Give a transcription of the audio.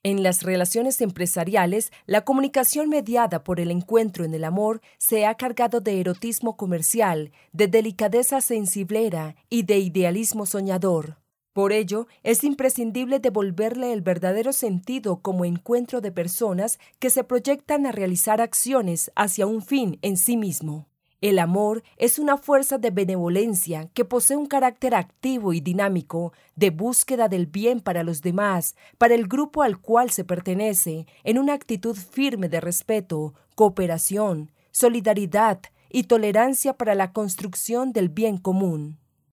En las relaciones empresariales, la comunicación mediada por el encuentro en el amor se ha cargado de erotismo comercial, de delicadeza sensiblera y de idealismo soñador. Por ello, es imprescindible devolverle el verdadero sentido como encuentro de personas que se proyectan a realizar acciones hacia un fin en sí mismo. El amor es una fuerza de benevolencia que posee un carácter activo y dinámico, de búsqueda del bien para los demás, para el grupo al cual se pertenece, en una actitud firme de respeto, cooperación, solidaridad y tolerancia para la construcción del bien común.